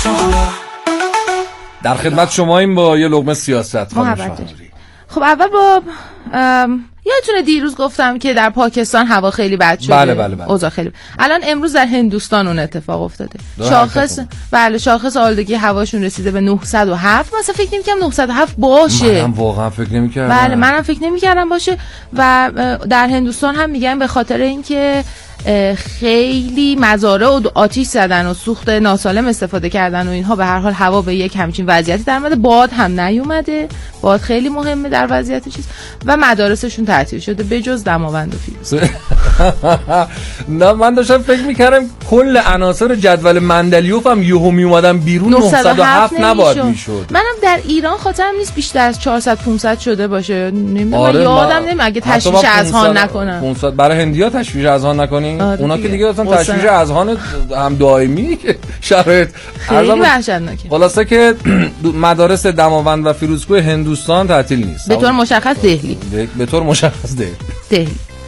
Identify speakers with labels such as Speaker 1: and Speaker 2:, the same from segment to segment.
Speaker 1: در خدمت شما این با یه لقمه سیاست.
Speaker 2: خب اول با یادتونه دیروز گفتم که در پاکستان هوا خیلی بد شده.
Speaker 1: بله.
Speaker 2: اوضاع خیلی الان امروز در هندوستان اون اتفاق افتاده. شاخص آلودگی هواشون رسیده به 907. مثلا فکر نمی‌کردم 907 باشه.
Speaker 1: منم واقعا فکر نمی‌کردم.
Speaker 2: بله منم فکر نمی‌کردم باشه. و در هندوستان هم میگن به خاطر اینکه خیلی مزارع و آتیش زدن و سوخت ناسالم استفاده کردن و اینها، به هر حال هوا به یک همچین وضعیتی در اومده. باد هم نیومده. باد خیلی مهمه در وضعیت چیز. و مدارسشون تعطیل شده به جز دماوند و فیروز.
Speaker 1: نه من داشتم فکر میکردم کل عناصر جدول مندلیوف هم یهو میومدن بیرون 907 نباید میشد.
Speaker 2: منم در ایران خاطرم نیست بیشتر از 400 500 شده باشه. نمیدونم.
Speaker 1: آره
Speaker 2: یادم نمیاد اگه تشویش اذهان نکنن.
Speaker 1: 500 برای هندیا تشویش اذهان نکنین. اونا که دیگه اصلا تشویش اذهان هم دائمی که شرایط
Speaker 2: خیلی وحشتناکه.
Speaker 1: خلاصه که مدارس دماوند و فیروزکوه هندوستان تعطیل نیست.
Speaker 2: به طور مشخص دهلی.
Speaker 1: به طور مشخص دهلی.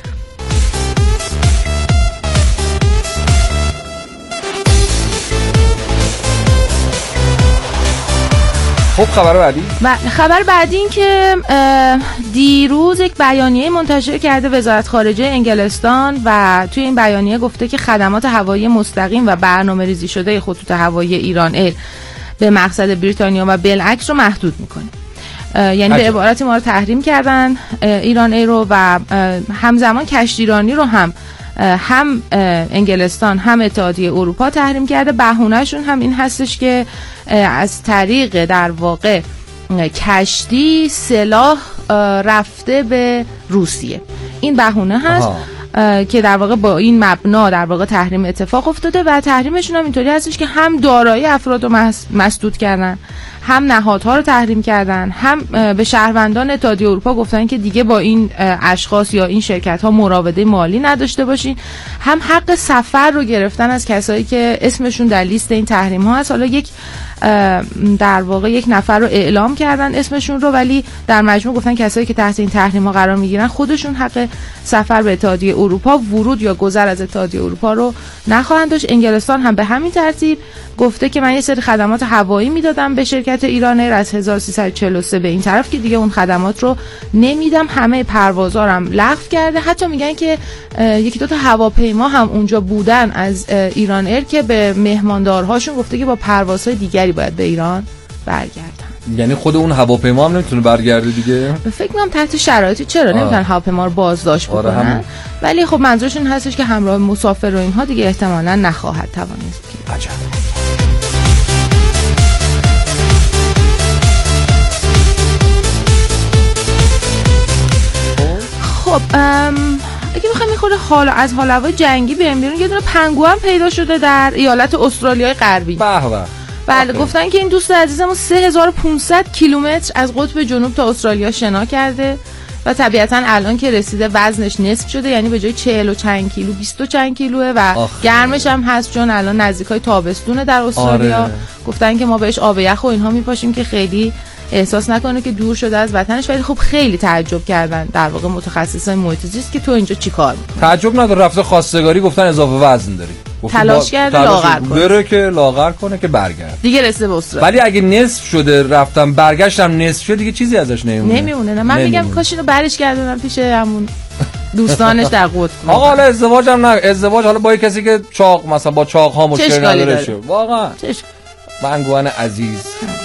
Speaker 1: خب
Speaker 2: خبر بعدی این که دیروز یک بیانیه منتشر کرده وزارت خارجه انگلستان و توی این بیانیه گفته که خدمات هوایی مستقیم و برنامه‌ریزی شده خطوط هوایی ایران ایر به مقصد بریتانیا و بالعکس رو محدود میکنه. یعنی به عبارتی ما رو تحریم کردن ایران ایر رو و همزمان کشتیرانی رو هم انگلستان هم اتحادیه اروپا تحریم کرده. بهونهشون هم این هستش که از طریق در واقع کشتی سلاح رفته به روسیه. این بهونه هست که در واقع با این مبنا در واقع تحریم اتفاق افتاده و تحریمشون هم اینطوری هستش که هم دارایی افراد رو مسدود کردن، هم نهادها رو تحریم کردن، هم به شهروندان اتحادیه اروپا گفتن که دیگه با این اشخاص یا این شرکت ها مراوده مالی نداشته باشین، هم حق سفر رو گرفتن از کسایی که اسمشون در لیست این تحریم ها هست. حالا در واقع یک نفر رو اعلام کردن اسمشون رو، ولی در مجموع گفتن کسایی که تحت این تحریم ها قرار میگیرن خودشون حق سفر به اتحادیه اروپا، ورود یا گذر از اتحادیه اروپا رو نخواهند داشت. انگلستان هم به همین ترتیب گفته که من یه سری خدمات هوایی میدادم به شرکت ایران ایر از 1343 به این طرف که دیگه اون خدمات رو نمیدم، همه پروازا رو هم لغو کرده. حتی میگن که یکی دو تا هواپیما هم اونجا بودن از ایران ایر که به مهماندارهاشون گفته که با پروازهای دیگری باید به ایران برگردن.
Speaker 1: یعنی خود اون هواپیما هم نمیتونه برگرده دیگه؟
Speaker 2: فکر می‌کنم تحت شرایطی چرا نمیتونن هواپیما رو بازداشت بکنن. ولی خب منظورشون هستش که همراه مسافر و اینها دیگه احتمالاً نخواهد توانست که.
Speaker 1: عجب.
Speaker 2: خب اگه بخوایم میخوره از حال هوای جنگی بریم بیرون، یه دونه پنگوئن پیدا شده در ایالت استرالیای غربی. بله گفتن که این دوست عزیزمون 3500 کیلومتر از قطب جنوب تا استرالیا شنا کرده و طبیعتا الان که رسیده وزنش نصف شده، یعنی به جای 40 و چند کیلو 20 و چند کیلوه و گرمش هم هست چون الان نزدیکای تابستونه در استرالیا.
Speaker 1: آره.
Speaker 2: گفتن که ما بهش آب یخ و اینها میپاشیم که خیلی احساس نکنه که دور شده از وطنش. ولی خب خیلی تعجب کردن در واقع متخصصای محیط زیست که تو اینجا چیکار می‌کنی.
Speaker 1: تعجب نداره، رفته خواستگاری گفتن اضافه وزن داری،
Speaker 2: تلاش کرده لاغر کنه،
Speaker 1: بره که لاغر کنه که برگرد
Speaker 2: دیگه رسیده به استرالیا.
Speaker 1: ولی اگه نصف شده رفتم برگشتم نصف شده دیگه چیزی ازش نمیمونه.
Speaker 2: نه من میگم کاش اینو برش گردونم پیش همون دوستانش در قطب.
Speaker 1: آقا حالا ازدواج هم نه، ازدواج حالا با کسی که چاق مثلا با چاق ها مشکل نداره شه. واقعا پنگوئن عزیز.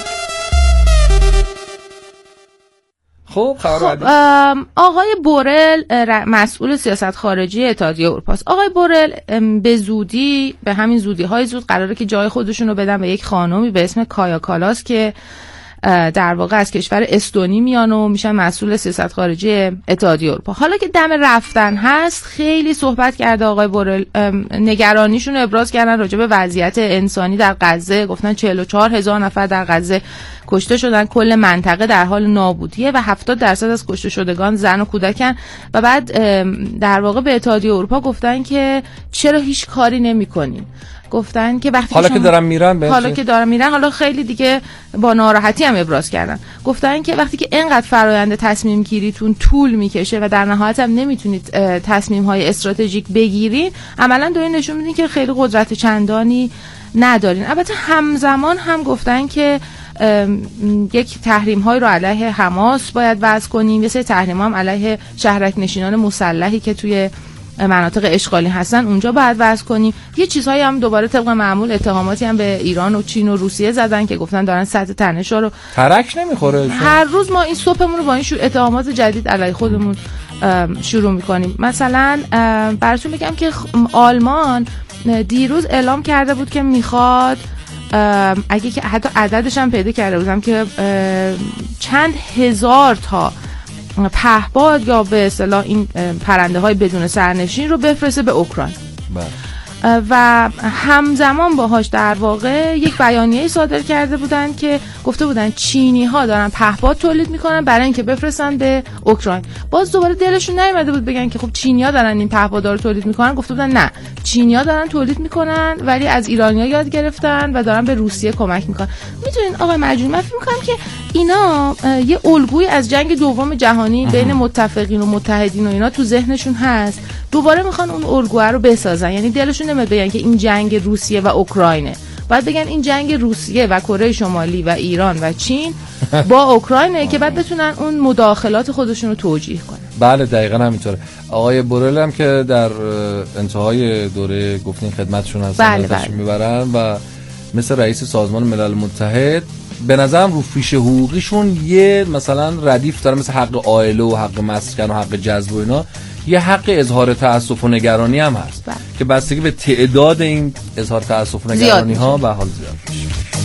Speaker 1: خب
Speaker 2: آقای بورل مسئول سیاست خارجی اتحادیه اروپا است. آقای بورل به همین زودی زود قراره که جای خودشون رو بدن به یک خانومی به اسم کایا کالاس که در واقع از کشور استونی میان و میشن مسئول سیاست خارجی اتحادیه اروپا. حالا که دم رفتن هست خیلی صحبت کرده آقای بورل، نگرانیشون رو ابراز کردن راجع به وضعیت انسانی در غزه. گفتن 44,000 نفر در غزه کشته شدن، کل منطقه در حال نابودیه و 70% از کشته شدگان زن و کودکن. و بعد در واقع به اتحادیه اروپا گفتن که چرا هیچ کاری نمی‌کنین. گفتن که وقتی
Speaker 1: حالا که دارن میرن
Speaker 2: حالا خیلی دیگه با ناراحتی هم ابراز کردن. گفتن که وقتی که اینقدر فرآیند تصمیم گیریتون طول میکشه و در نهایت هم نمیتونید تصمیم های استراتژیک بگیرین، عملا دارین نشون میدین که خیلی قدرت چندانی ندارین. البته همزمان هم گفتن که یک تحریم های رو علیه حماس باید وضع کنیم، یه سری تحریم هم علیه شهرک نشینان مسلحی که توی مناطق اشغالی هستن اونجا باید وضع کنیم. یه چیزهایی هم دوباره طبق معمول اتهاماتی هم به ایران و چین و روسیه زدن که گفتن دارن سطح تنش‌ها رو
Speaker 1: ترک نمیخوره.
Speaker 2: هر روز ما این صبحمون رو با این اتهامات جدید علیه خودمون شروع میکنیم. مثلا براتون بگم که آلمان دیروز اعلام کرده بود که میخواد، اگه که حتی عددش هم پیدا کرده بودم که چند هزار تا پهپاد یا به اصطلاح این پرنده های بدون سرنشین رو بفرسته به اوکراین و همزمان باهاش در واقع یک بیانیه صادر کرده بودن که گفته بودن چینی ها دارن پهپاد تولید میکنن برای اینکه بفرستن به اوکراین. باز دوباره دلشون نیومده بود بگن که خب چینی ها دارن این پهپادا رو تولید میکنن، گفته بودن نه، چینی ها دارن تولید میکنن ولی از ایرانیا یاد گرفتن و دارن به روسیه کمک میکنن. میدونین آقای مجنون، من فکر میکنم که اینا یه الگویی از جنگ دوم جهانی بین متفقین و متحدین و اینا تو ذهنشون هست، دوباره میخوان اون الگوها رو بسازن. یعنی دلشون نمیاد بگن که این جنگ روسیه و اوکراینه، باید بگن این جنگ روسیه و کره شمالی و ایران و چین با اوکراینه که بعد بتونن اون مداخلات خودشون رو توجیه کنن.
Speaker 1: بله دقیقاً همینطوره. آقای بورل هم که در انتهای دوره گفتین خدمتشون هستن میبرن و مثل رئیس سازمان ملل متحد به نظرم رو فیش حقوقیشون یه مثلا ردیف داره، مثل حق عائله و حق مسکن و حق جذب و اینا، یه حق اظهار تأسف و نگرانی هم هست که بستگی به تعداد این اظهار تأسف و نگرانی ها به حال زیاد میشه.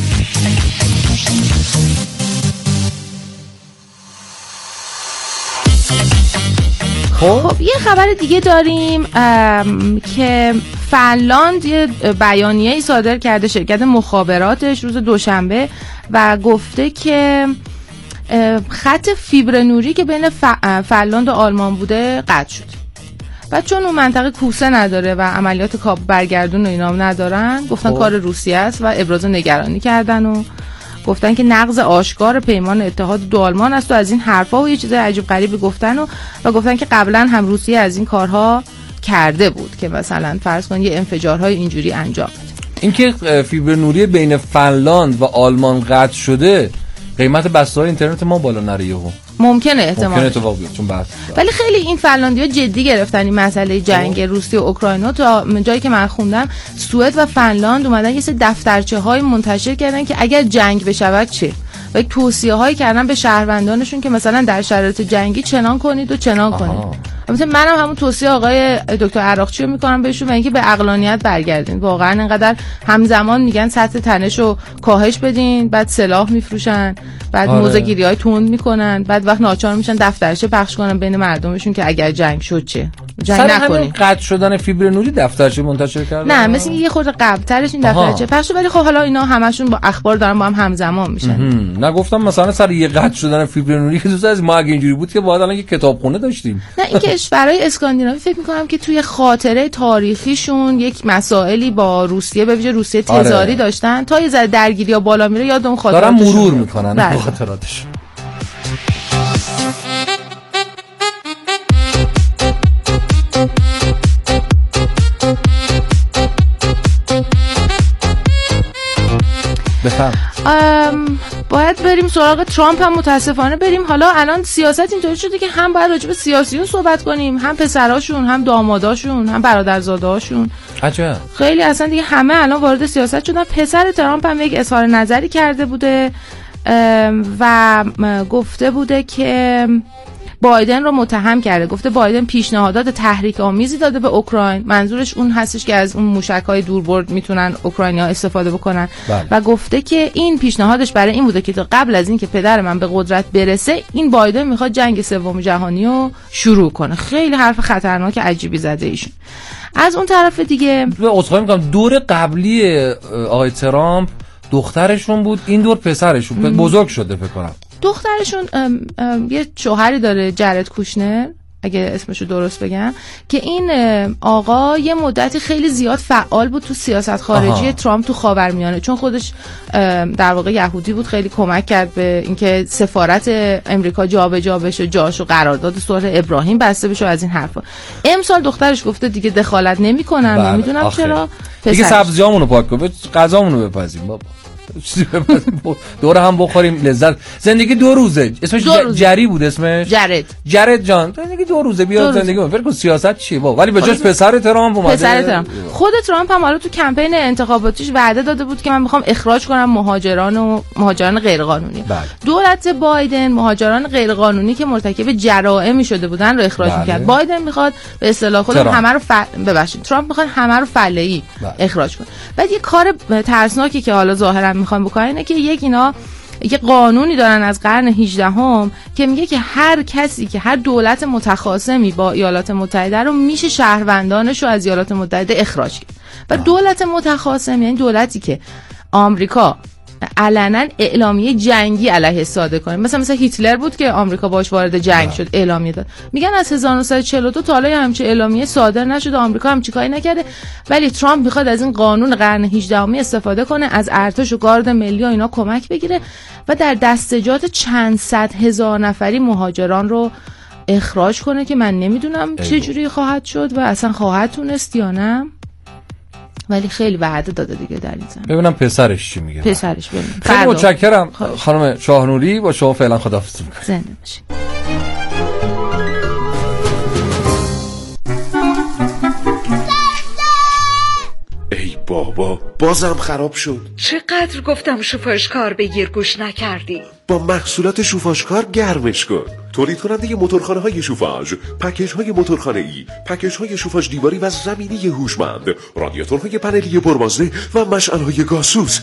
Speaker 2: خب یه خبر دیگه داریم که فنلاند یه بیانیه‌ای صادر کرده، شرکت مخابراتش روز دوشنبه، و گفته که خط فیبر نوری که بین فنلاند و آلمان بوده قطع شد. و چون اون منطقه کوسه نداره و عملیات کابل برگردون و اینا ندارن، گفتن کار روسیه است و ابراز نگرانی کردن و گفتن که نقض آشکار پیمان اتحاد دو آلمان است و از این حرفا و یه چیز عجیب غریبی گفتن و گفتن که قبلا هم روسیه از این کارها کرده بود که مثلا فرض کن یه انفجارهای اینجوری انجام بده.
Speaker 1: اینکه فیبر نوری بین فنلاند و آلمان قطع شده، قیمت بسته‌های اینترنت ما بالا نره یهو.
Speaker 2: ممکنه اتفاق
Speaker 1: بیفته چون بحث.
Speaker 2: ولی خیلی این فنلاندی‌ها جدی گرفتن این مسئله جنگ روسیه و اوکراین. تا جایی که من خوندم سوئد و فنلاند اومدن یه سری دفترچه‌های منتشر کردن که اگر جنگ بشود چه، و توصیه‌هایی کردن به شهروندانشون که مثلا در شرایط جنگی چنان کنید و چنان کنید. البته منم همون توصیه آقای دکتر عراقچی رو میکنم بهشون و اینکه به عقلانیت برگردین. واقعا اینقدر همزمان میگن سطح تنشو کاهش بدین، بعد سلاح میفروشن، بعد موزه‌گیری‌های تند میکنن، بعد وقت ناچار میشن دفترچه پخش کنن بین مردمشون که اگر جنگ شد چه، جنگ نکنین.
Speaker 1: قطع شدن فیبر نوری دفترچه منتشر کردن؟
Speaker 2: نه، مثل اینکه یه خورده قبل‌ترش این دفترچه پخش، ولی خب حالا اینا همشون با اخبار دارن با هم همزمان میشن.
Speaker 1: نه گفتم مثلا سر یه قطع شدن فیبر نوری که دوست از ما اگه اینجوری بود که باید الان یه کتابخونه داشتیم.
Speaker 2: نه، این کشورهای اسکاندیناوی فکر می‌کنم که توی خاطره تاریخیشون یک مسائلی با روسیه، به ویژه روسیه تزاری داشتن، تا یه ذره درگیری‌ها بالا میره یاد اون خاطراتشون
Speaker 1: دارن مرور میکنن خاطراتش.
Speaker 2: باید بریم سراغ ترامپ هم متاسفانه بریم. حالا الان سیاست اینطوری شده که هم باید راجع به سیاسیون صحبت کنیم، هم پسراشون، هم داماداشون، هم برادرزادهاشون.
Speaker 1: عجب.
Speaker 2: خیلی اصلا دیگه همه الان وارد سیاست شدن. پسر ترامپ هم یک اظهار نظری کرده بوده و گفته بوده که بایدن رو متهم کرده. گفته بایدن پیشنهادات تحریک آمیزی داده به اوکراین. منظورش اون هستش که از اون موشک‌های دوربرد میتونن اوکراینی‌ها استفاده بکنن. و گفته که این پیشنهادش برای این بوده که تا قبل از این که پدر من به قدرت برسه، این بایدن میخواد جنگ سوم جهانی رو شروع کنه. خیلی حرف خطرناک عجیبی زده ایشون. از اون طرف دیگه
Speaker 1: عذرخواهی می‌کنم، دور قبلی آقای ترامپ دخترشون بود، این دور پسرشون بزرگ شده فکر کنم.
Speaker 2: دخترشون یه شوهری داره، جرد کوشنر، اگه اسمشو درست بگم، که این آقا یه مدتی خیلی زیاد فعال بود تو سیاست خارجی ترامپ تو خاورمیانه، چون خودش در واقع یهودی بود، خیلی کمک کرد به اینکه سفارت امریکا جابجا بشه، جاشو قرارداد صلح ابراهیم بسته بشه از این حرفا. امسال دخترش گفته دیگه دخالت نمیکنم، نمیدونم چرا.
Speaker 1: دیگه سبزیامونو پاک کن، غذامونو بپزیم بابا، دور هم بخوریم لذت. زندگی 2 روزه. اسمش جری بود اسمش. جرد جان. زندگی 2 روزه، بیا زندگی فکر کن سیاست چیه بابا. ولی به جاش پسر ترامپ اومده.
Speaker 2: پسر ترامپ. خود ترامپ هم حالا تو کمپین انتخاباتیش وعده داده بود که من میخوام اخراج کنم مهاجران غیرقانونی. دولت بایدن مهاجران غیرقانونی که مرتکب جرائمی شده بودن رو اخراج میکرد. بایدن میخواد به اصطلاح خودم همه رو ترامپ میخواد همه رو فعلی اخراج کنه. بعد یه کار ترسناکی که حالا ظاهرا میخوام بکنن اینه که اینا یه قانونی دارن از قرن 18 که میگه که هر کسی که هر دولت متخاصمی با ایالات متحده رو میشه شهروندانش رو از ایالات متحده اخراج کرد. و دولت متخاصم یعنی دولتی که آمریکا علنا اعلامیه جنگی علیه صادر کنه، مثلا هیتلر بود که آمریکا باش وارد جنگ شد، اعلامیه داد. میگن از 1942 تا حالا همچین اعلامیه صادر نشده، آمریکا هم چیکاری نکرده، ولی ترامپ میخواد از این قانون قرن 18 استفاده کنه، از ارتش و گارد ملی و اینا کمک بگیره و در دستجات چند صد هزار نفری مهاجران رو اخراج کنه که من نمیدونم چه جوری خواهد شد و اصلا خواهد تونست یا نه، ولی خیلی وعده داده دیگه در این زمینه.
Speaker 1: ببینم پسرش چی میگه.
Speaker 2: پسرش ببینم.
Speaker 1: خیلی متشکرم خانم شاهنوری، با شما فعلا خداحافظی میکنم.
Speaker 2: زنده باشید.
Speaker 3: ای بابا بازم خراب شد.
Speaker 4: چقدر گفتم شوفاژکار بگیر گوش نکردی.
Speaker 3: با محصولات شوفاژکار گرمش کن. تولید کننده موتورخانه های شوفاژ، پکیج های موتورخانه ای، پکیج های شوفاژ دیواری و زمینی هوشمند، رادیاتورهای پنلی پربازده و مشعل های گازسوز.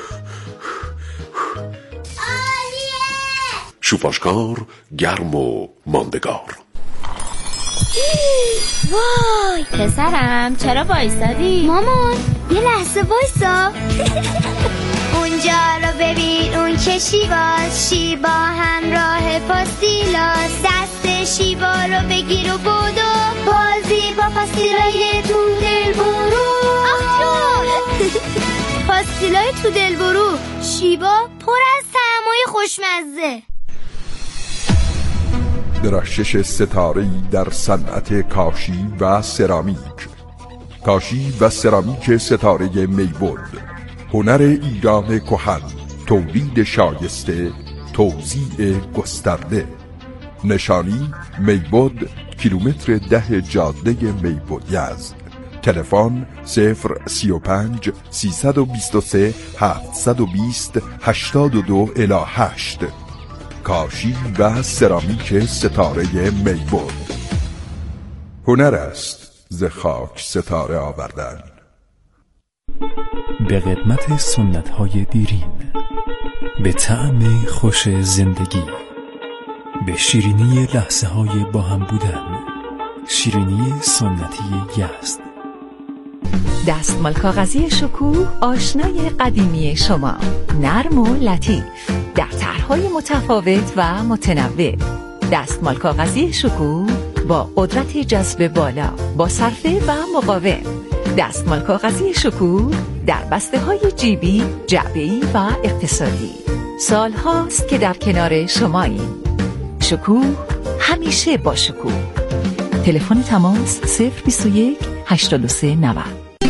Speaker 3: شوفاژکار گرم و ماندگار.
Speaker 5: وای پسرم چرا وایسادی؟
Speaker 6: مامان یه لحظه وایسا. اونجا رو ببین، اون که شیبا همراه پاستیلاس، دست شیبا رو بگیر و بودو بازی با پاستیلای تو دل برو. پاستیلای تو دل برو، شیبا پر از طعمای خوشمزه.
Speaker 7: درخشش ستاره‌ای در صنعت کاشی و سرامیک. کاشی و سرامیک ستاره میبود، هنر ایران کهن، تولید شایسته، توزیع گسترده. نشانی میبود، کیلومتر 10 جاده میبود یزد. تلفن 035 323 720 82-8. کاشی و سرامیک ستاره میبود. هنر است ز خاک ستاره آوردن.
Speaker 8: به قدمت سنت‌های دیرین، به طعم خوش زندگی، به شیرینی لحظه‌های با هم بودن، شیرینی سنتی یزد.
Speaker 9: دستمال کاغذی شکوه، آشنای قدیمی شما، نرم و لطیف در طرح‌های متفاوت و متنوع. دستمال کاغذی شکوه با قدرت جذب بالا، با صرفه و مقاوم. دستمال کاغذی شکوه در بسته‌های جیبی، جعبه‌ای و اقتصادی. سال هاست که در کنار شماییم. شکوه همیشه با شکوه. تلفن تماس 021 83 90.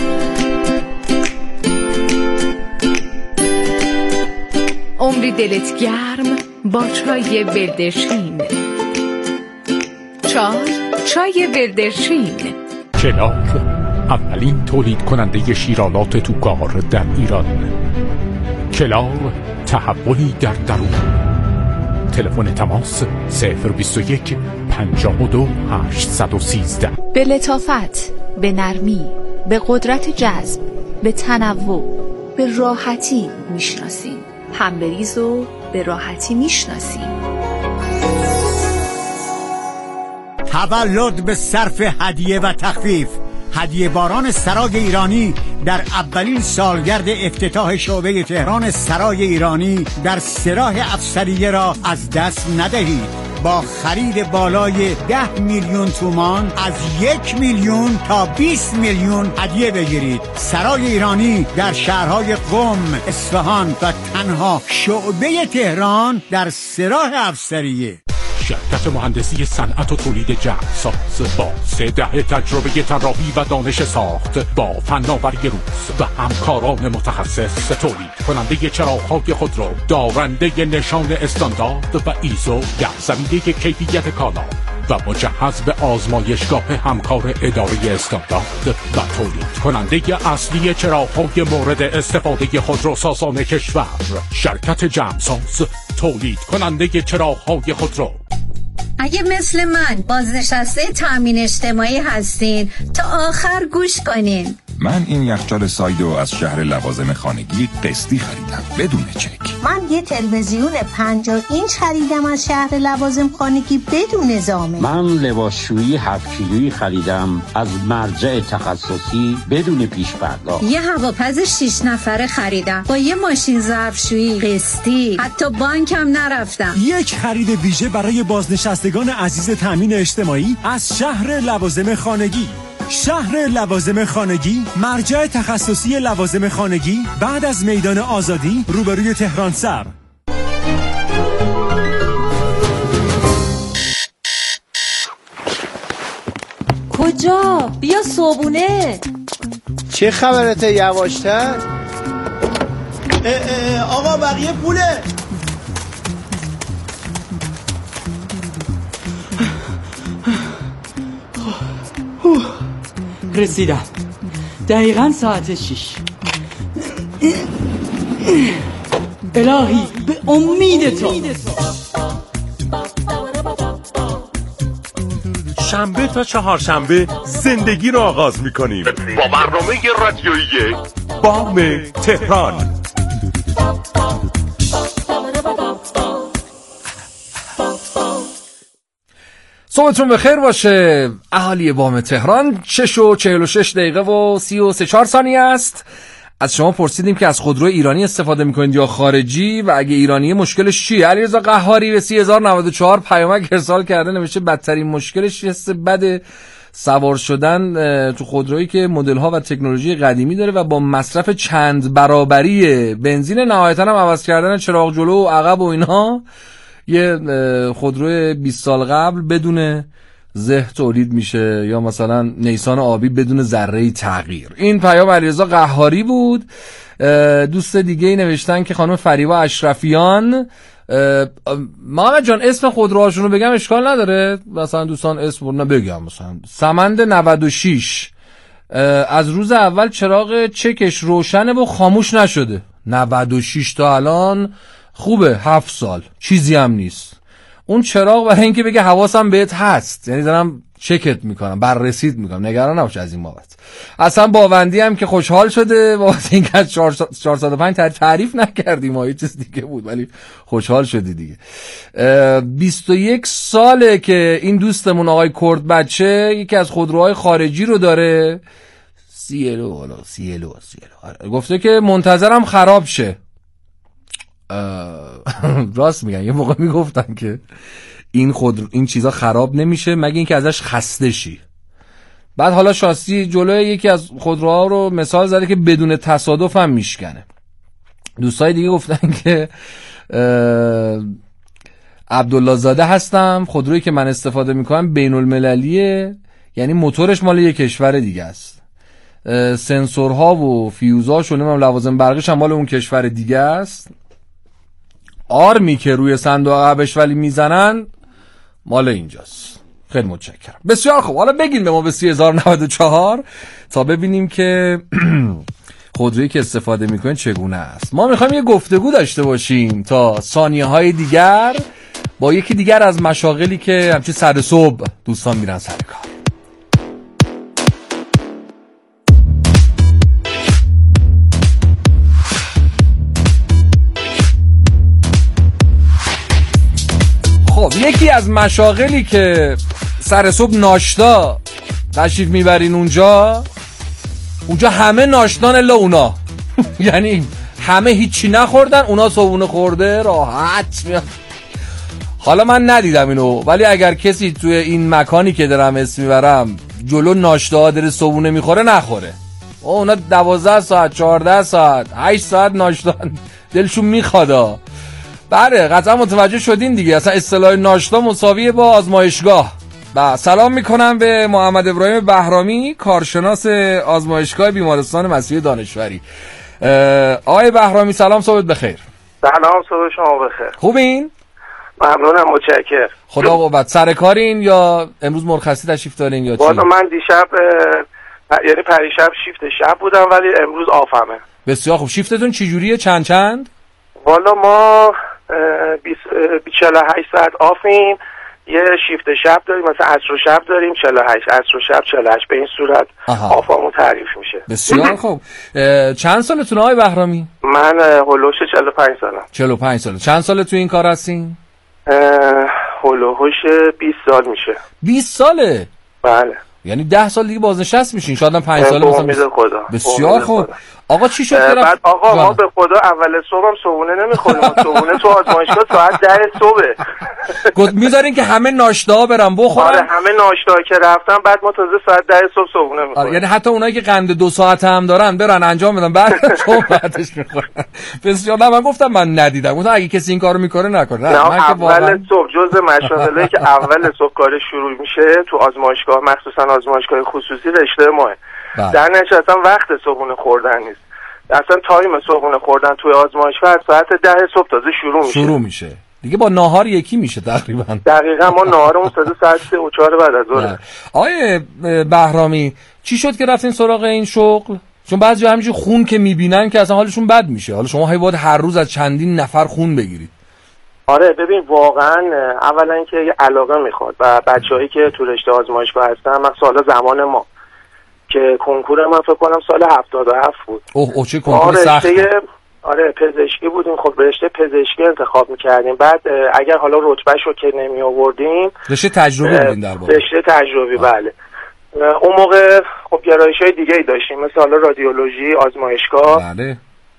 Speaker 10: عمری دلت گرم با چای بلدرشین. چای بلدرشین.
Speaker 11: کلاغ، اولین تولید کننده شیرالات توکار در ایران. کلاغ، تحولی در درون. تلفن تماس 021 52 813.
Speaker 10: به لطافت، به نرمی، به قدرت جذب، به تنوع، به راحتی میشناسیم. همبریز و به راحتی میشناسیم.
Speaker 12: تولد به صرف هدیه و تخفیف. هدیه باران سرای ایرانی در اولین سالگرد افتتاح شعبه تهران سرای ایرانی در سراح افسریه را از دست ندهید. با خرید بالای 10 میلیون تومان از 1 میلیون تا 20 میلیون هدیه بگیرید. سرای ایرانی در شهرهای قم، اصفهان و تنها شعبه تهران در سراح افسریه.
Speaker 11: شرکت مهندسی صنعت و تولید جعل‌ساز با 3 دهه تجربه طراحی و دانش ساخت با فناوری روز و همکاران متخصص، تولید کننده چراغ‌های خودرو دارنده نشان استاندارد و ایزو در زمینه کیفیت کالا و مجهز به آزمایشگاه همکار اداره استاندارد و تولید کننده اصلی چراغ‌های مورد استفاده خودروسازان کشور. شرکت جعل‌ساز، تولید کننده چراغ‌های خودرو.
Speaker 13: اگه مثل من بازنشسته تامین اجتماعی هستین تا آخر گوش کنین.
Speaker 14: من این یخچال سایدو از شهر لوازم خانگی قسطی خریدم بدون چک.
Speaker 15: من یه تلویزیون 50 اینچ خریدم از شهر لوازم خانگی بدون زامن.
Speaker 16: من لباسشویی 7 کیلویی خریدم از مرجع تخصصی بدون پیش پرداخت.
Speaker 13: یه هواپز 6 نفره خریدم با یه ماشین ظرفشویی قسطی، حتی بانکم نرفتم.
Speaker 17: یک خرید ویژه برای بازنشستگان عزیز تامین اجتماعی از شهر لوازم خانگی. شهر لوازم خانگی، مرجع تخصصی لوازم خانگی بعد از میدان آزادی روبروی تهران سر.
Speaker 18: کجا؟ بیا صبونه.
Speaker 19: چه خبرته یواشتر؟
Speaker 20: آقا بقیه پوله. رسیدم دقیقاً ساعت 6. الهی به امید تو.
Speaker 3: شنبه تا چهارشنبه زندگی رو آغاز می‌کنیم با برنامه رادیویی بام تهران.
Speaker 1: صبحتون بخیر باشه اهالی بام تهران. 6:46 و 33 ثانیه است. از شما پرسیدیم که از خودرو ایرانی استفاده میکنید یا خارجی و اگه ایرانی مشکلش چیه؟ علیرضا قهاری به 30,094 پیامک ارسال کرده، نوشته بدترین مشکلش حس بد سوار شدن تو خودرویی که مدل‌ها و تکنولوژی قدیمی داره و با مصرف چند برابری بنزین، نهایتاً هم عوض کردن چراغ جلو و عقب و اینها. یه خودرو 20 سال قبل بدون زه تولید میشه یا مثلا نیسان آبی بدون ذره تغییر. این پیام علیرضا قهاری بود. دوست دیگه ای نوشتن که خانم فریبا اشرفیان. محمد جان اسم خودروهاشون رو بگم اشکال نداره؟ مثلا دوستان اسم رو بگم. مثلا سمند 96 از روز اول چراغ چکش روشنه و خاموش نشده. 96 تا الان خوبه، 7 سال چیزی هم نیست. اون چراغ برای اینکه بگه حواسم بهت هست، یعنی دارم چکت میکنم، بررسیت میکنم، نگران نباش از این بابت. اصلا باوندی هم که خوشحال شده بابت اینکه از 405 تعریف نکردیم، ما یه چیز دیگه بود ولی خوشحال شدی دیگه. 21 ساله که این دوستمون آقای کرد بچه یکی از خودروهای خارجی رو داره، سیلو گفته که منتظرم خراب شه. راست میگن، یه موقع میگفتن که این چیزا خراب نمیشه مگه اینکه ازش خسته شی. بعد حالا شاسی جلوی یکی از خودروها رو مثال زده که بدون تصادف هم میشکنه. دوستای دیگه گفتن که عبدالله زاده هستم، خودرویی که من استفاده میکنم بین المللیه، یعنی موتورش مال یک کشور دیگه است، سنسورها و فیوزاش و لوازم برقیش هم مال اون کشور دیگه است، آرمی که روی صندوق عقبش ولی میزنن مال اینجاست. خیلی متشکرم. بسیار خوب، حالا بگین به ما به 30,094 تا ببینیم که خودرویی که استفاده میکنین چگونه است. ما میخوایم یه گفتگو داشته باشیم تا ثانیه های دیگر با یکی دیگر از مشاغلی که همچین سر صبح دوستان میرن سر کار. خب یکی از مشاغلی که سر صبح ناشتا تشریف میبرین اونجا همه ناشتان الا اونا یعنی همه هیچی نخوردن، اونا صبحونه خورده راحت میاد. حالا من ندیدم اینو، ولی اگر کسی توی این مکانی که دارم اسم میبرم جلو ناشتا داره صبحونه میخوره نخوره. اونا 12 ساعت 14 ساعت 8 ساعت ناشتا دلشون میخوادا. بله قطعا متوجه شدین دیگه، اصلا اصطلاح ناشتا مساویه با آزمایشگاه. و سلام میکنم به محمد ابراهیم بهرامی، کارشناس آزمایشگاه بیمارستان مسیح دانشوری. آقای بهرامی سلام، صبحت بخیر.
Speaker 21: سلام، صبح شما بخیر.
Speaker 1: خوبین؟
Speaker 21: ممنونم، متشکرم.
Speaker 1: خدا قوت. سر کارین یا امروز مرخصی تشریف دارین یا چی؟
Speaker 21: والا من دیشب یعنی پریشب شیفت شب بودم ولی امروز آفمه.
Speaker 1: بسیار خوب. شیفتتون چی جوریه؟ چند؟
Speaker 21: والا ما 48 ساعت آفیم. یه شیفت شب داریم، مثلا عصر و شب داریم 48، عصر و شب 48. به این صورت آفامون تعریف میشه.
Speaker 1: بسیار خوب. چند سالتونه آقای بهرامی؟
Speaker 21: من هولوش 45 سالم.
Speaker 1: 45 ساله. چند ساله تو این کار هستین؟
Speaker 21: هولوش 20 سال میشه.
Speaker 1: 20 ساله؟
Speaker 21: بله.
Speaker 1: یعنی 10 سال دیگه بازنشست میشین. شاید هم 5 ساله
Speaker 21: مثلا. امید خدا.
Speaker 1: بسیار خوب. آقا چی شد؟
Speaker 21: بعد آقا ما به خدا اول صبحم صبحونه نمیخوریم. صبحونه تو آزمایشگاه ساعت 10 صبح.
Speaker 1: گفت میذارین که همه ناشتا برن بخورن.
Speaker 21: آره همه ناشتا که رفتن بعد ما تازه ساعت 10 صبح صبحونه میخوریم.
Speaker 1: یعنی حتی اونایی که قند 2 ساعت هم دارن برن انجام بدن بعد صبحش میخورن. بسیار. من گفتم من ندیدم. گفتم اگه کسی این کارو میکنه نکنه.
Speaker 21: من که اول صبح جزء مشاغلی که اول صبح کارش شروع میشه تو آزمایشگاه، مخصوصا آزمایشگاه خصوصی رشته ماه. در نتیجه اصلا وقت صبحونه خوردن نیست. اصلا تایم صبحونه خوردن توی آزمایشگاه از ساعت 10 صبح تازه شروع میشه.
Speaker 1: دیگه با ناهار یکی میشه تقریبا.
Speaker 21: دقیقاً ما ناهارمون ساعت 3 و 4 بعد از ظهر.
Speaker 1: آقای بهرامی چی شد که رفتین سراغ این شغل؟ چون بعضی همینجوری خون که میبینن که اصلا حالشون بد میشه. حالا شما باید هر روز از چندین نفر خون بگیرید.
Speaker 21: آره ببین واقعا اولا اینکه یه علاقه میخواد و بچه‌هایی که تو رشته آزمایشگاه هستن، مثلا زمان ما که کنکور من فکر کنم سال 77 بود.
Speaker 1: اوه چه کنکور سخت.
Speaker 21: آره پزشکی بودیم. خب رشته پزشکی انتخاب میکردیم. بعد اگر حالا رتبهشو که نمی آوردیم
Speaker 1: رشته تجربی بودیم در واقع.
Speaker 21: رشته تجربی بله. اون موقع خب گرایش‌های دیگه‌ای داشتیم، مثل حالا رادیولوژی، آزمایشگاه،
Speaker 1: بله.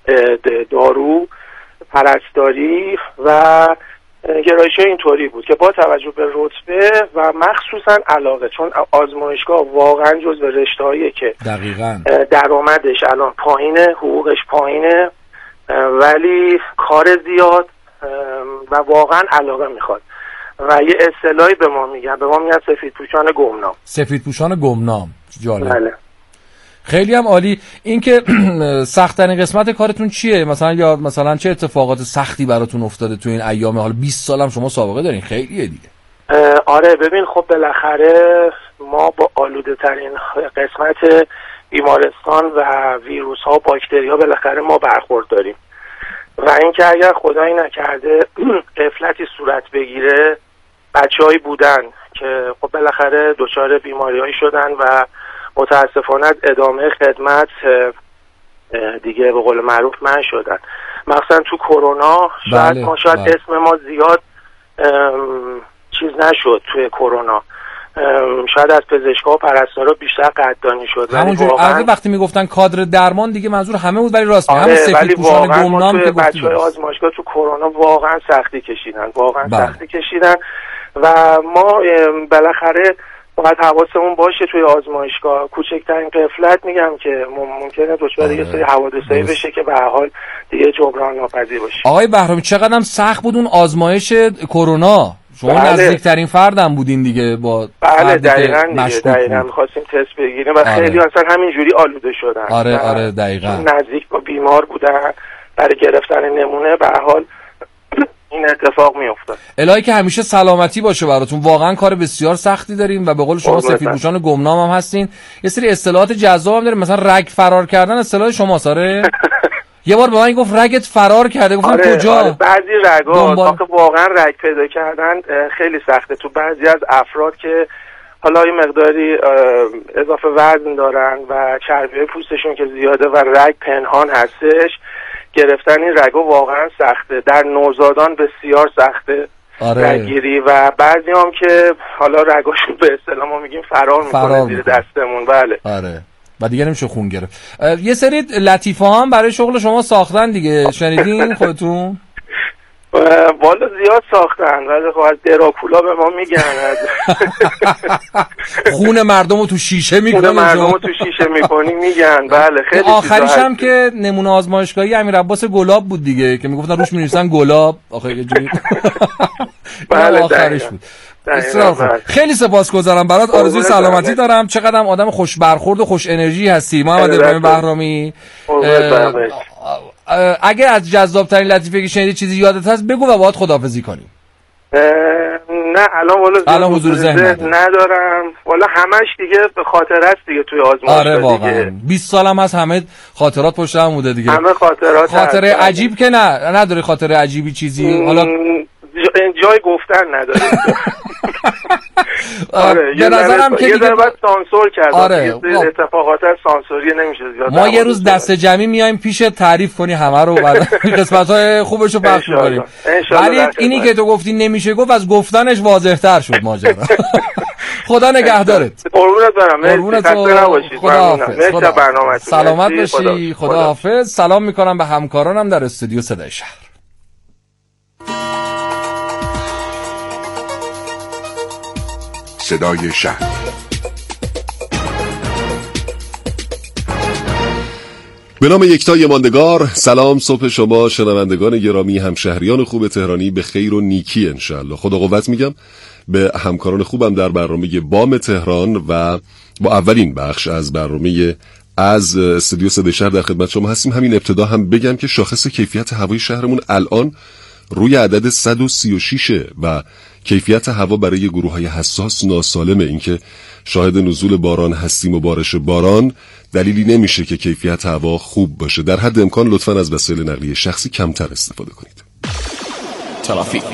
Speaker 21: دارو، پرستاری و گرایش‌های اینطوری بود که با توجه به رتبه و مخصوصا علاقه، چون آزمایشگاه واقعا جزو رشته‌ایه که
Speaker 1: دقیقاً
Speaker 21: درآمدش الان پایینه، حقوقش پایینه، ولی کار زیاد و واقعا علاقه میخواد. و یه اصطلاحی به ما میگن سفیدپوشان گمنام.
Speaker 1: سفیدپوشان گمنام. جالب.
Speaker 21: بله.
Speaker 1: خیلی هم عالی. این که سخت‌ترین قسمت کارتون چیه؟ مثلا چه اتفاقات سختی براتون افتاده تو این ایام؟ حالا 20 سالم شما سابقه دارین، خیلیه دیگه.
Speaker 21: آره ببین خب بالاخره ما با آلوده ترین قسمت بیمارستان و ویروس ها و باکتری ها بالاخره ما برخورد داریم و اینکه اگر خدایی نکرده غفلتی صورت بگیره، بچه‌هایی بودن که خب بالاخره دچار بیماری‌هایی شدن و متاسفانه از ادامه خدمت دیگه به قول معروف منع شدن. مثلا تو کرونا شاید اسم ما زیاد چیز نشد توی کرونا، شاید از پزشکا و پرستارا بیشتر قدردانی شد.
Speaker 1: همونجوری وقتی میگفتن کادر درمان دیگه منظور همه بود، ولی راست همون سفیدپوشان گمنام که
Speaker 21: بچه‌های آزمایشگاه تو کرونا واقعا سختی کشیدن و ما بالاخره باید حواسمون باشه توی آزمایشگاه. کوچکترین غفلت میگم که ممکنه دچار یه سری حوادثی بشه که به هر حال دیگه جبران ناپذیر باشه.
Speaker 1: آقای بهرامی چقدرم سخت بود اون آزمایش کرونا؟ شما نزدیکترین فردم بودین دیگه با
Speaker 21: دقیقاً می‌خواستیم تست بگیریم و خیلی اصلا همینجوری آلوده شدن.
Speaker 1: آره دقیقاً
Speaker 21: نزدیک با بیمار بودن برای گرفتن نمونه. به هر حال این اتفاق میافتاد.
Speaker 1: الهی که همیشه سلامتی باشه براتون. واقعا کار بسیار سختی داریم و به قول شما سفیدپوشان گمنام هم هستین. یه سری اصطلاحات جذاب هم داریم، مثلا رگ فرار کردن اصطلاح شماست. آره یه بار به من گفت رگت فرار کرده، گفتم کجا؟
Speaker 21: بعضی رگا واقعا رگ پیدا کردن خیلی سخته تو بعضی از افراد که حالا این مقداری اضافه وزن دارن و چربی پوستشون که زیاده و رگ پنهان هستش. گرفتن این رگو واقعا سخته، در نوزادان بسیار سخته رگگیری و بعضی هم که حالا رگاشون به اصطلاح ما میگیم فرار میکنه زیر دستمون. بله
Speaker 1: آره و دیگه نمیشه خون گرفت. یه سری لطیفه هم برای شغل شما ساختن دیگه، شنیدین خودتون؟
Speaker 21: والا زیاد ساختن ولی خب از دراکولا به ما میگن
Speaker 1: خون مردم رو تو شیشه میکنن،
Speaker 21: خون مردم رو تو شیشه میکنی میگن. بله خیلی
Speaker 1: آخریش هم که نمونه آزمایشگاهی امیر عباس گلاب بود دیگه که میگفتن روش مینویسن گلاب آخه یه جوری
Speaker 21: بله
Speaker 1: آخریش بود. خیلی سپاسگزارم برات، آرزوی سلامتی دارم. چقدر آدم خوش برخورد و خوش انرژی هستی محمد ابراهیم بهرامی. اگه از جذاب ترین لطیفه که شنیدی چیزی یادت هست بگو و باهات خداحافظی کنیم.
Speaker 21: نه
Speaker 1: الان حضور ذهن
Speaker 21: ندارم والا، همش دیگه به خاطر است دیگه توی آزمایش.
Speaker 1: آره واقعا 20 سالم هست همه خاطرات پشت هم بوده دیگه.
Speaker 21: همه
Speaker 1: خاطره عجیب که نداری خاطره عجیبی چیزی حالا
Speaker 21: جای گفتن نداره.
Speaker 1: آره به نظرم که
Speaker 21: یه ذره باید سانسور کرد.
Speaker 1: آره
Speaker 21: اتفاقات سانسوری نمیشه زیاد.
Speaker 1: ما یه روز دست جمعی میایم پیش تعریف کنی همه رو بعد قسمت‌های خوبشو پخش می‌کنیم. ولی اینی که تو گفتی نمیشه گفت از گفتنش واضح‌تر شد ماجرا. خدا نگهدارت.
Speaker 21: قربونت برم. خسته نباشید.
Speaker 1: خدا سلامت باشی. خداحافظ. سلام می‌کنم به همکارانم در استودیو صدای شهر.
Speaker 3: صدای شهر. به نام یکتای ماندگار، سلام صبح شما شنوندگان گرامی، همشهریان خوب تهرانی به خیر و نیکی انشالله. خدا قوت میگم به همکاران خوبم در برنامه بام تهران و با اولین بخش از برنامه از استودیو صدای شهر در خدمت شما هستیم. همین ابتدا هم بگم که شاخص کیفیت هوای شهرمون الان روی عدد 136 و کیفیت هوا برای گروه‌های حساس ناسالمه. اینکه شاهد نزول باران هستیم و بارش باران دلیلی نمیشه که کیفیت هوا خوب باشه. در حد امکان لطفاً از وسایل نقلیه شخصی کمتر استفاده کنید. ترافیک.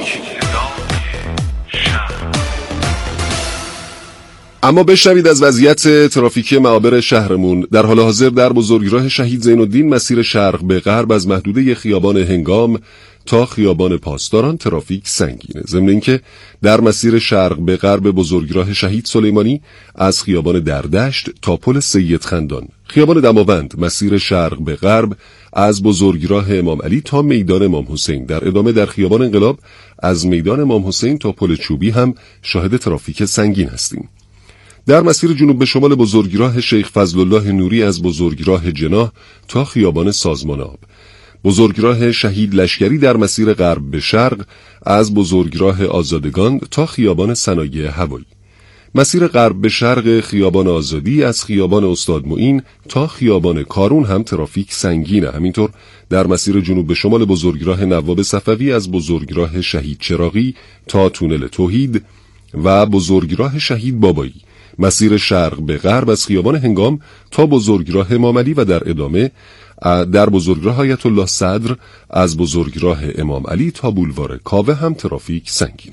Speaker 3: اما بشنوید از وضعیت ترافیکی معابر شهرمون. در حال حاضر در بزرگراه شهید زین‌الدین مسیر شرق به غرب از محدوده خیابان هنگام تا خیابان پاسداران ترافیک سنگینه. ضمن اینکه در مسیر شرق به غرب بزرگراه شهید سلیمانی از خیابان دردشت تا پل سید خندان، خیابان دماوند مسیر شرق به غرب از بزرگراه امام علی تا میدان امام حسین، در ادامه در خیابان انقلاب از میدان امام حسین تا پل چوبی هم شاهد ترافیک سنگین هستیم. در مسیر جنوب به شمال بزرگراه شیخ فضلالله نوری از بزرگراه جناح تا خیابان سازمان آب، بزرگراه شهید لشکری در مسیر غرب به شرق از بزرگراه آزادگان تا خیابان صنایع هوایی، مسیر غرب به شرق خیابان آزادی از خیابان استاد معین تا خیابان کارون هم ترافیک سنگینه. همینطور در مسیر جنوب به شمال بزرگراه نواب صفوی از بزرگراه شهید چراغی تا تونل توحید و بزرگراه شهید بابایی، مسیر شرق به غرب از خیابان هنگام تا بزرگراه امام علی و در ادامه در بزرگراه آیت الله صدر از بزرگراه امام علی تا بولوار کاوه هم ترافیک سنگینه.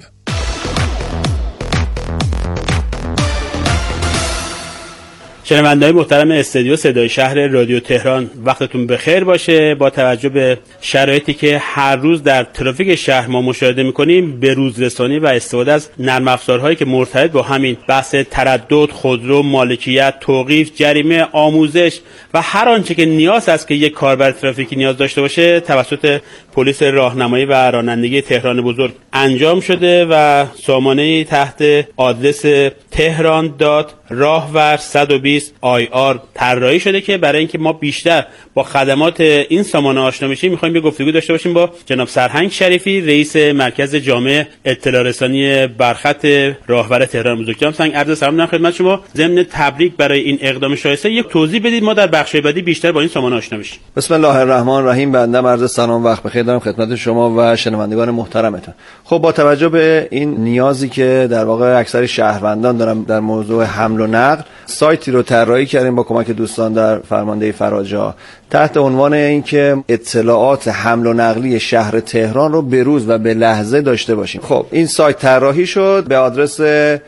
Speaker 2: شنونده‌های محترم استودیو صدای شهر رادیو تهران، وقتتون بخیر باشه. با توجه به شرایطی که هر روز در ترافیک شهر ما مشاهده می‌کنیم، به روز رسانی و استفاده از نرم افزارهایی که مرتبط با همین بحث تردد، خودرو، مالکیت، توقیف، جریمه، آموزش و هر آنچه که نیاز است که یک کاربر ترافیکی نیاز داشته باشه توسط پلیس راهنمایی و رانندگی تهران بزرگ انجام شده و سامانه‌ای تحت آدرس تهران.راهور 120 IR طراحی شده که برای اینکه ما بیشتر با خدمات این سامانه آشنا بشیم می‌خوایم یه گفتگو داشته باشیم با جناب سرهنگ شریفی، رئیس مرکز جامع اطلاع رسانی برخط راهور تهران بزرگ. جناب سرهنگ، عرض سلام دارم خدمت شما. ضمن تبریک برای این اقدام شایسته یک توضیح بدید ما در بخش بعدی بیشتر با این سامانه آشنا بشیم.
Speaker 22: بسم الله الرحمن الرحیم. بنده عرض سلام وقت بخیر دارم خدمت شما و شنوندگان محترمتون. خب با توجه به این نیازی که در واقع اکثر شهروندان دارن در موضوع حمل و نقل، سایتی رو طراحی کردیم با کمک دوستان در فرماندهی فراجا تحت عنوان اینکه اطلاعات حمل و نقلی شهر تهران رو به روز و به لحظه داشته باشیم. خب این سایت طراحی شد به آدرس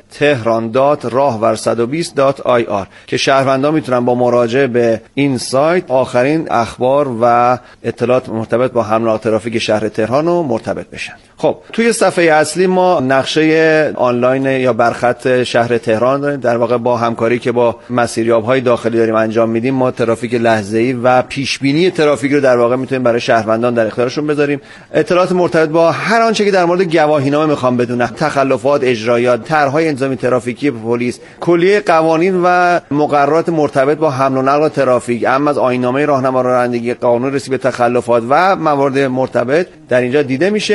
Speaker 22: tehran.rahvar120.ir که شهروندان میتونن با مراجعه به این سایت آخرین اخبار و اطلاعات مرتبط با حمل و ترافیک شهر تهران رو مرتبط بشن. خب توی صفحه اصلی ما نقشه آنلاین یا برخط شهر تهران داریم، در واقع با همکاری که با مسیریاب‌های داخلی داریم انجام میدیم، ما ترافیک لحظه‌ای و پیشبینی ترافیک رو در واقع میتونیم برای شهروندان در اختیارشون بذاریم. اطلاعات مرتبط با هر آنچه که در مورد گواهینامه میخوام بدونن، تخلفات، اجرایات، طرح‌های انضمامی ترافیکی پلیس، کلیه قوانین و مقررات مرتبط با حمل و نقل ترافیک، اما از آیین‌نامه راهنما رانندگی، قانون رسیدگی به تخلفات و موارد مرتبط در اینجا دیده میشه.